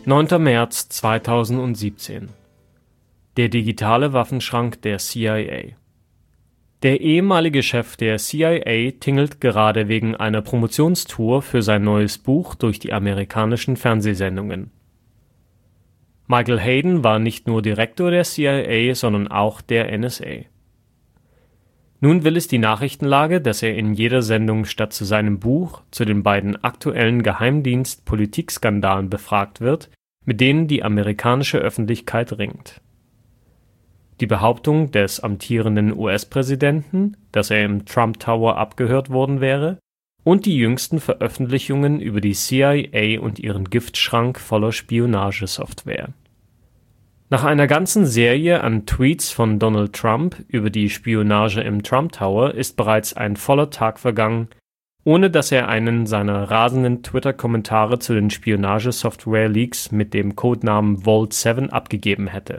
9. März 2017. Der digitale Waffenschrank der CIA. Der ehemalige Chef der CIA tingelt gerade wegen einer Promotionstour für sein neues Buch durch die amerikanischen Fernsehsendungen. Michael Hayden war nicht nur Direktor der CIA, sondern auch der NSA. Nun will es die Nachrichtenlage, dass er in jeder Sendung statt zu seinem Buch zu den beiden aktuellen Geheimdienst-Politikskandalen befragt wird, mit denen die amerikanische Öffentlichkeit ringt. Die Behauptung des amtierenden US-Präsidenten, dass er im Trump Tower abgehört worden wäre, und die jüngsten Veröffentlichungen über die CIA und ihren Giftschrank voller Spionagesoftware. Nach einer ganzen Serie an Tweets von Donald Trump über die Spionage im Trump Tower ist bereits ein voller Tag vergangen, ohne dass er einen seiner rasenden Twitter-Kommentare zu den Spionagesoftware-Leaks mit dem Codenamen Vault 7 abgegeben hätte.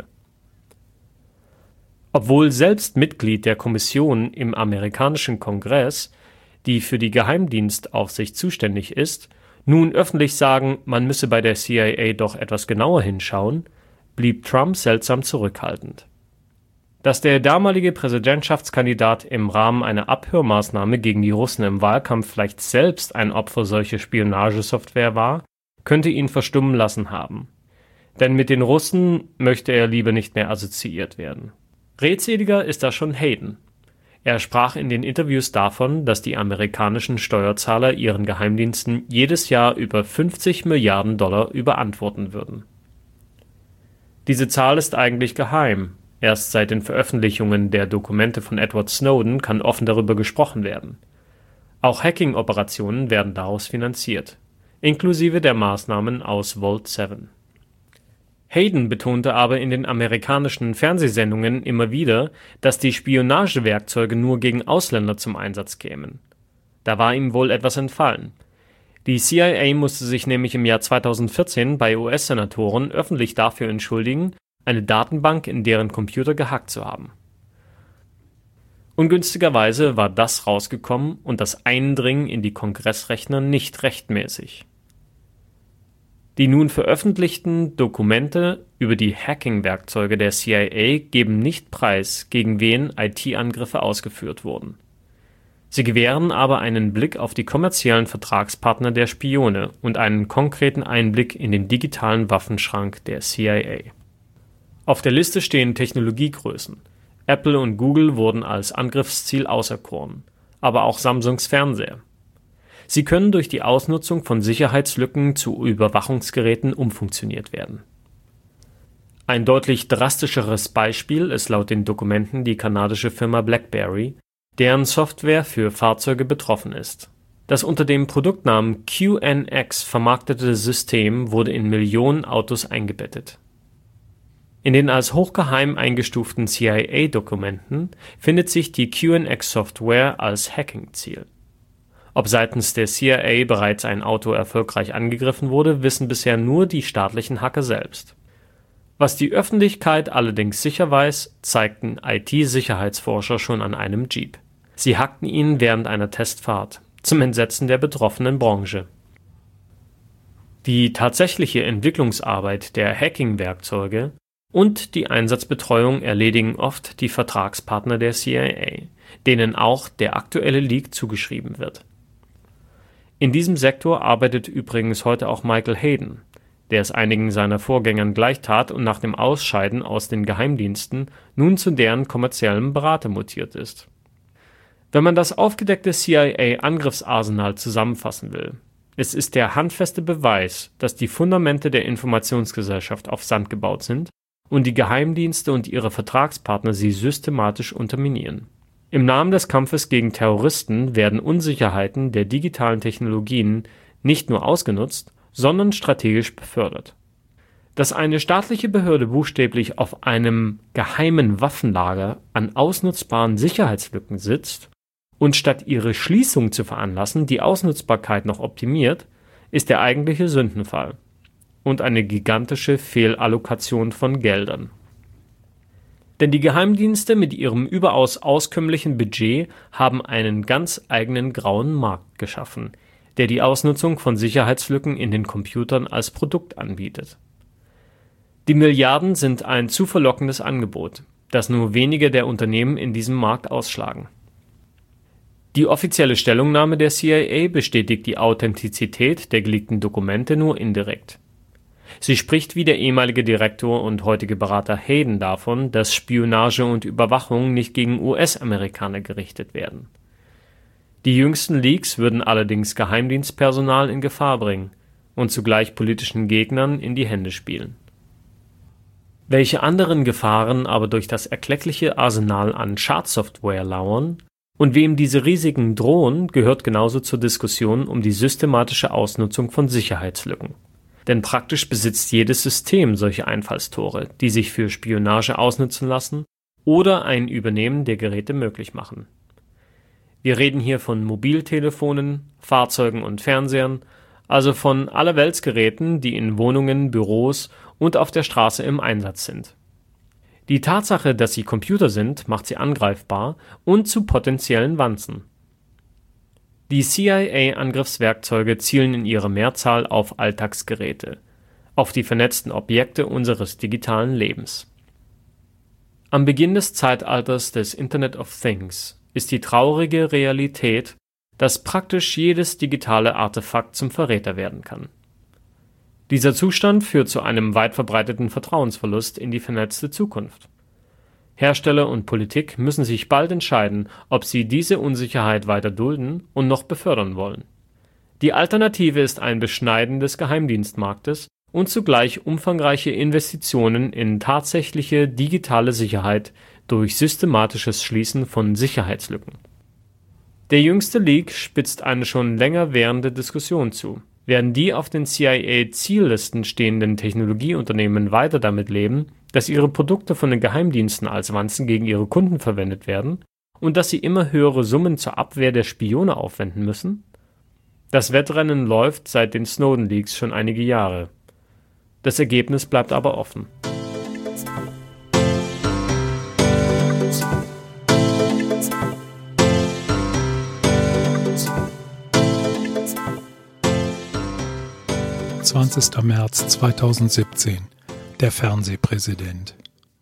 Obwohl selbst Mitglied der Kommission im amerikanischen Kongress, die für die Geheimdienstaufsicht zuständig ist, nun öffentlich sagen, man müsse bei der CIA doch etwas genauer hinschauen, blieb Trump seltsam zurückhaltend. Dass der damalige Präsidentschaftskandidat im Rahmen einer Abhörmaßnahme gegen die Russen im Wahlkampf vielleicht selbst ein Opfer solcher Spionagesoftware war, könnte ihn verstummen lassen haben. Denn mit den Russen möchte er lieber nicht mehr assoziiert werden. Redseliger ist da schon Hayden. Er sprach in den Interviews davon, dass die amerikanischen Steuerzahler ihren Geheimdiensten jedes Jahr über 50 Milliarden Dollar überantworten würden. Diese Zahl ist eigentlich geheim. Erst seit den Veröffentlichungen der Dokumente von Edward Snowden kann offen darüber gesprochen werden. Auch Hacking-Operationen werden daraus finanziert, inklusive der Maßnahmen aus Vault 7. Hayden betonte aber in den amerikanischen Fernsehsendungen immer wieder, dass die Spionagewerkzeuge nur gegen Ausländer zum Einsatz kämen. Da war ihm wohl etwas entfallen. Die CIA musste sich nämlich im Jahr 2014 bei US-Senatoren öffentlich dafür entschuldigen, eine Datenbank in deren Computer gehackt zu haben. Ungünstigerweise war das rausgekommen und das Eindringen in die Kongressrechner nicht rechtmäßig. Die nun veröffentlichten Dokumente über die Hacking-Werkzeuge der CIA geben nicht preis, gegen wen IT-Angriffe ausgeführt wurden. Sie gewähren aber einen Blick auf die kommerziellen Vertragspartner der Spione und einen konkreten Einblick in den digitalen Waffenschrank der CIA. Auf der Liste stehen Technologiegrößen. Apple und Google wurden als Angriffsziel auserkoren, aber auch Samsungs Fernseher. Sie können durch die Ausnutzung von Sicherheitslücken zu Überwachungsgeräten umfunktioniert werden. Ein deutlich drastischeres Beispiel ist laut den Dokumenten die kanadische Firma BlackBerry, deren Software für Fahrzeuge betroffen ist. Das unter dem Produktnamen QNX vermarktete System wurde in Millionen Autos eingebettet. In den als hochgeheim eingestuften CIA-Dokumenten findet sich die QNX-Software als Hacking-Ziel. Ob seitens der CIA bereits ein Auto erfolgreich angegriffen wurde, wissen bisher nur die staatlichen Hacker selbst. Was die Öffentlichkeit allerdings sicher weiß, zeigten IT-Sicherheitsforscher schon an einem Jeep. Sie hackten ihn während einer Testfahrt, zum Entsetzen der betroffenen Branche. Die tatsächliche Entwicklungsarbeit der Hacking-Werkzeuge und die Einsatzbetreuung erledigen oft die Vertragspartner der CIA, denen auch der aktuelle Leak zugeschrieben wird. In diesem Sektor arbeitet übrigens heute auch Michael Hayden, der es einigen seiner Vorgängern gleichtat und nach dem Ausscheiden aus den Geheimdiensten nun zu deren kommerziellem Berater mutiert ist. Wenn man das aufgedeckte CIA-Angriffsarsenal zusammenfassen will, es ist der handfeste Beweis, dass die Fundamente der Informationsgesellschaft auf Sand gebaut sind und die Geheimdienste und ihre Vertragspartner sie systematisch unterminieren. Im Namen des Kampfes gegen Terroristen werden Unsicherheiten der digitalen Technologien nicht nur ausgenutzt, sondern strategisch befördert. Dass eine staatliche Behörde buchstäblich auf einem geheimen Waffenlager an ausnutzbaren Sicherheitslücken sitzt und statt ihre Schließung zu veranlassen, die Ausnutzbarkeit noch optimiert, ist der eigentliche Sündenfall und eine gigantische Fehlallokation von Geldern. Denn die Geheimdienste mit ihrem überaus auskömmlichen Budget haben einen ganz eigenen grauen Markt geschaffen, der die Ausnutzung von Sicherheitslücken in den Computern als Produkt anbietet. Die Milliarden sind ein zu verlockendes Angebot, das nur wenige der Unternehmen in diesem Markt ausschlagen. Die offizielle Stellungnahme der CIA bestätigt die Authentizität der geleakten Dokumente nur indirekt. Sie spricht wie der ehemalige Direktor und heutige Berater Hayden davon, dass Spionage und Überwachung nicht gegen US-Amerikaner gerichtet werden. Die jüngsten Leaks würden allerdings Geheimdienstpersonal in Gefahr bringen und zugleich politischen Gegnern in die Hände spielen. Welche anderen Gefahren aber durch das erkleckliche Arsenal an Schadsoftware lauern und wem diese Risiken drohen, gehört genauso zur Diskussion um die systematische Ausnutzung von Sicherheitslücken. Denn praktisch besitzt jedes System solche Einfallstore, die sich für Spionage ausnutzen lassen oder ein Übernehmen der Geräte möglich machen. Wir reden hier von Mobiltelefonen, Fahrzeugen und Fernsehern, also von allerweltsgeräten, die in Wohnungen, Büros und auf der Straße im Einsatz sind. Die Tatsache, dass sie Computer sind, macht sie angreifbar und zu potenziellen Wanzen. Die CIA-Angriffswerkzeuge zielen in ihrer Mehrzahl auf Alltagsgeräte, auf die vernetzten Objekte unseres digitalen Lebens. Am Beginn des Zeitalters des Internet of Things ist die traurige Realität, dass praktisch jedes digitale Artefakt zum Verräter werden kann. Dieser Zustand führt zu einem weit verbreiteten Vertrauensverlust in die vernetzte Zukunft. Hersteller und Politik müssen sich bald entscheiden, ob sie diese Unsicherheit weiter dulden und noch befördern wollen. Die Alternative ist ein Beschneiden des Geheimdienstmarktes und zugleich umfangreiche Investitionen in tatsächliche digitale Sicherheit durch systematisches Schließen von Sicherheitslücken. Der jüngste Leak spitzt eine schon länger währende Diskussion zu. Werden die auf den CIA-Ziellisten stehenden Technologieunternehmen weiter damit leben, dass ihre Produkte von den Geheimdiensten als Wanzen gegen ihre Kunden verwendet werden und dass sie immer höhere Summen zur Abwehr der Spione aufwenden müssen? Das Wettrennen läuft seit den Snowden-Leaks schon einige Jahre. Das Ergebnis bleibt aber offen. März 2017. Der Fernsehpräsident.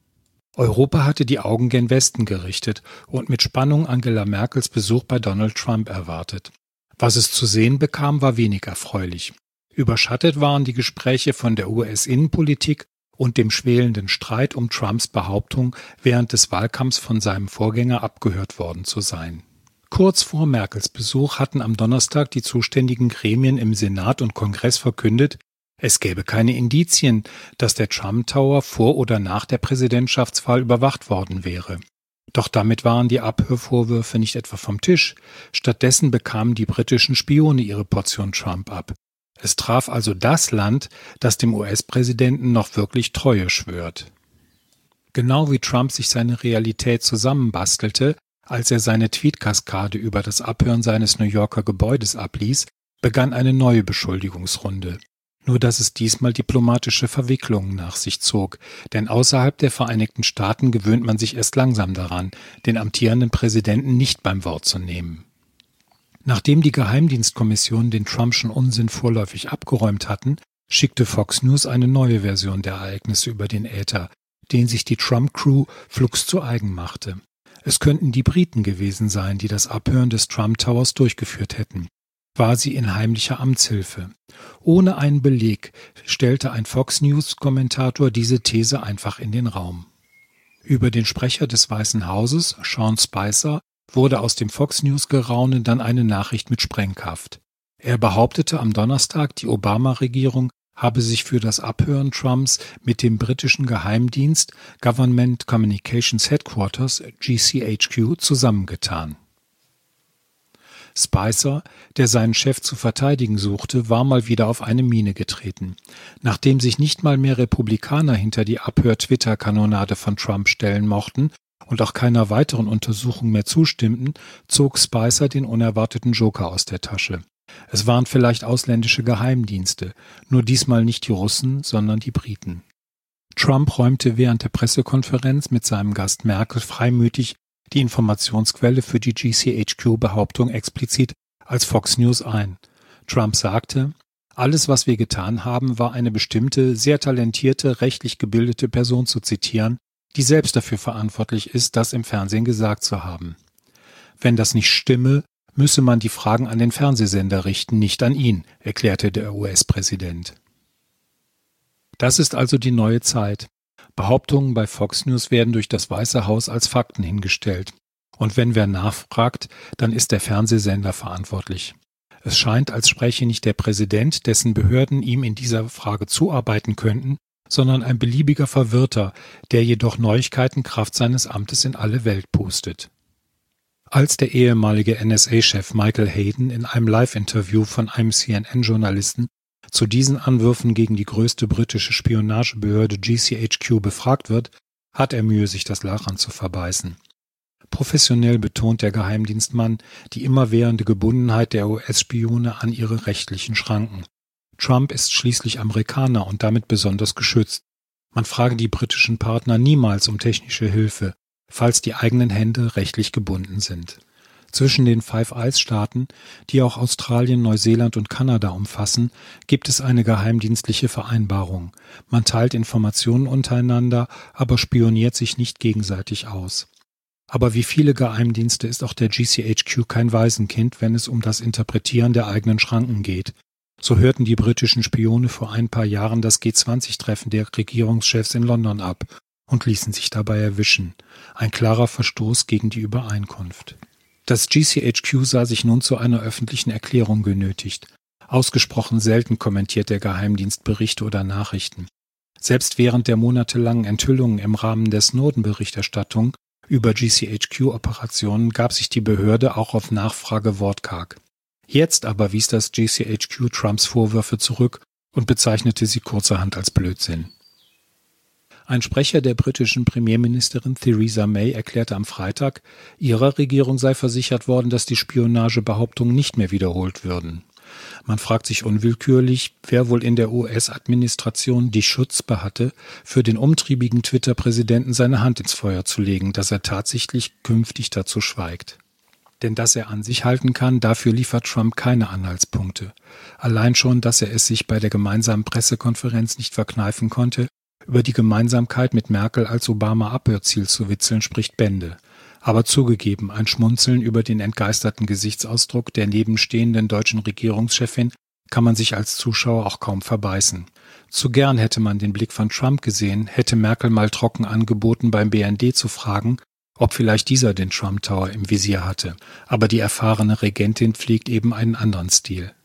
Europa hatte die Augen gen Westen gerichtet und mit Spannung Angela Merkels Besuch bei Donald Trump erwartet. Was es zu sehen bekam, war wenig erfreulich. Überschattet waren die Gespräche von der US-Innenpolitik und dem schwelenden Streit um Trumps Behauptung, während des Wahlkampfs von seinem Vorgänger abgehört worden zu sein. Kurz vor Merkels Besuch hatten am Donnerstag die zuständigen Gremien im Senat und Kongress verkündet, es gäbe keine Indizien, dass der Trump Tower vor oder nach der Präsidentschaftswahl überwacht worden wäre. Doch damit waren die Abhörvorwürfe nicht etwa vom Tisch. Stattdessen bekamen die britischen Spione ihre Portion Trump ab. Es traf also das Land, das dem US-Präsidenten noch wirklich Treue schwört. Genau wie Trump sich seine Realität zusammenbastelte, als er seine Tweet-Kaskade über das Abhören seines New Yorker Gebäudes abließ, begann eine neue Beschuldigungsrunde. Nur dass es diesmal diplomatische Verwicklungen nach sich zog, denn außerhalb der Vereinigten Staaten gewöhnt man sich erst langsam daran, den amtierenden Präsidenten nicht beim Wort zu nehmen. Nachdem die Geheimdienstkommission den Trumpschen Unsinn vorläufig abgeräumt hatten, schickte Fox News eine neue Version der Ereignisse über den Äther, den sich die Trump-Crew flugs zu eigen machte. Es könnten die Briten gewesen sein, die das Abhören des Trump Towers durchgeführt hätten. War sie in heimlicher Amtshilfe. Ohne einen Beleg stellte ein Fox News-Kommentator diese These einfach in den Raum. Über den Sprecher des Weißen Hauses, Sean Spicer, wurde aus dem Fox News-Geraunen dann eine Nachricht mit Sprengkraft. Er behauptete am Donnerstag, die Obama-Regierung habe sich für das Abhören Trumps mit dem britischen Geheimdienst Government Communications Headquarters GCHQ zusammengetan. Spicer, der seinen Chef zu verteidigen suchte, war mal wieder auf eine Mine getreten. Nachdem sich nicht mal mehr Republikaner hinter die Abhör-Twitter-Kanonade von Trump stellen mochten und auch keiner weiteren Untersuchung mehr zustimmten, zog Spicer den unerwarteten Joker aus der Tasche. Es waren vielleicht ausländische Geheimdienste, nur diesmal nicht die Russen, sondern die Briten. Trump räumte während der Pressekonferenz mit seinem Gast Merkel freimütig die Informationsquelle für die GCHQ-Behauptung explizit als Fox News ein. Trump sagte, Alles, was wir getan haben, war eine bestimmte, sehr talentierte, rechtlich gebildete Person zu zitieren, die selbst dafür verantwortlich ist, das im Fernsehen gesagt zu haben. Wenn das nicht stimme, müsse man die Fragen an den Fernsehsender richten, nicht an ihn, erklärte der US-Präsident. Das ist also die neue Zeit. Behauptungen bei Fox News werden durch das Weiße Haus als Fakten hingestellt. Und wenn wer nachfragt, dann ist der Fernsehsender verantwortlich. Es scheint, als spräche nicht der Präsident, dessen Behörden ihm in dieser Frage zuarbeiten könnten, sondern ein beliebiger Verwirrter, der jedoch Neuigkeiten Kraft seines Amtes in alle Welt pustet. Als der ehemalige NSA-Chef Michael Hayden in einem Live-Interview von einem CNN-Journalisten zu diesen Anwürfen gegen die größte britische Spionagebehörde GCHQ befragt wird, hat er Mühe, sich das Lachen zu verbeißen. Professionell betont der Geheimdienstmann die immerwährende Gebundenheit der US-Spione an ihre rechtlichen Schranken. Trump ist schließlich Amerikaner und damit besonders geschützt. Man frage die britischen Partner niemals um technische Hilfe, falls die eigenen Hände rechtlich gebunden sind. Zwischen den Five Eyes-Staaten, die auch Australien, Neuseeland und Kanada umfassen, gibt es eine geheimdienstliche Vereinbarung. Man teilt Informationen untereinander, aber spioniert sich nicht gegenseitig aus. Aber wie viele Geheimdienste ist auch der GCHQ kein Waisenkind, wenn es um das Interpretieren der eigenen Schranken geht. So hörten die britischen Spione vor ein paar Jahren das G20-Treffen der Regierungschefs in London ab und ließen sich dabei erwischen. Ein klarer Verstoß gegen die Übereinkunft. Das GCHQ sah sich nun zu einer öffentlichen Erklärung genötigt. Ausgesprochen selten kommentiert der Geheimdienst Berichte oder Nachrichten. Selbst während der monatelangen Enthüllungen im Rahmen der Snowden-Berichterstattung über GCHQ-Operationen gab sich die Behörde auch auf Nachfrage wortkarg. Jetzt aber wies das GCHQ Trumps Vorwürfe zurück und bezeichnete sie kurzerhand als Blödsinn. Ein Sprecher der britischen Premierministerin Theresa May erklärte am Freitag, ihrer Regierung sei versichert worden, dass die Spionagebehauptungen nicht mehr wiederholt würden. Man fragt sich unwillkürlich, wer wohl in der US-Administration die Chutzpe hatte, für den umtriebigen Twitter-Präsidenten seine Hand ins Feuer zu legen, dass er tatsächlich künftig dazu schweigt. Denn dass er an sich halten kann, dafür liefert Trump keine Anhaltspunkte. Allein schon, dass er es sich bei der gemeinsamen Pressekonferenz nicht verkneifen konnte, über die Gemeinsamkeit mit Merkel als Obama-Abhörziel zu witzeln, spricht Bände. Aber zugegeben, ein Schmunzeln über den entgeisterten Gesichtsausdruck der nebenstehenden deutschen Regierungschefin kann man sich als Zuschauer auch kaum verbeißen. Zu gern hätte man den Blick von Trump gesehen, hätte Merkel mal trocken angeboten, beim BND zu fragen, ob vielleicht dieser den Trump Tower im Visier hatte. Aber die erfahrene Regentin pflegt eben einen anderen Stil.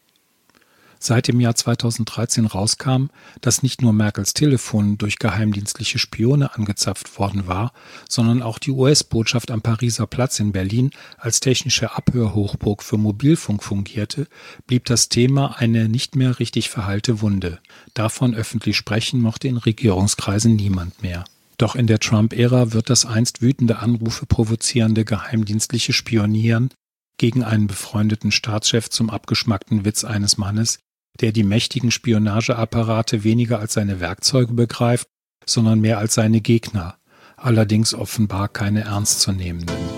Seit im Jahr 2013 rauskam, dass nicht nur Merkels Telefon durch geheimdienstliche Spione angezapft worden war, sondern auch die US-Botschaft am Pariser Platz in Berlin als technische Abhörhochburg für Mobilfunk fungierte, blieb das Thema eine nicht mehr richtig verheilte Wunde. Davon öffentlich sprechen mochte in Regierungskreisen niemand mehr. Doch in der Trump-Ära wird das einst wütende Anrufe provozierende geheimdienstliche Spionieren gegen einen befreundeten Staatschef zum abgeschmackten Witz eines Mannes, der die mächtigen Spionageapparate weniger als seine Werkzeuge begreift, sondern mehr als seine Gegner, allerdings offenbar keine ernstzunehmenden.